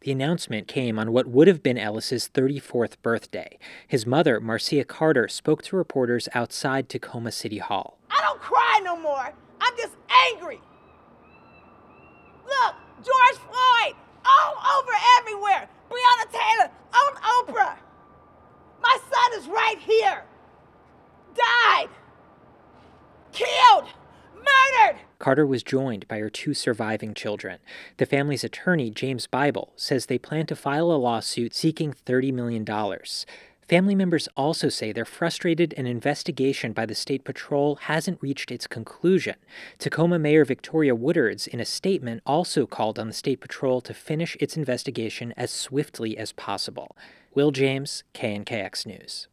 The announcement came on what would have been Ellis's 34th birthday. His mother, Marcia Carter, spoke to reporters outside Tacoma City Hall. I don't cry no more. I'm just angry. Look, George Floyd, all over everywhere. Breonna Taylor on Oprah. My son is right here. Died. Killed. Murdered. Carter was joined by her two surviving children. The family's attorney, James Bible, says they plan to file a lawsuit seeking $30 million. Family members also say they're frustrated an investigation by the State Patrol hasn't reached its conclusion. Tacoma Mayor Victoria Woodards, in a statement, also called on the State Patrol to finish its investigation as swiftly as possible. Will James, KNKX News.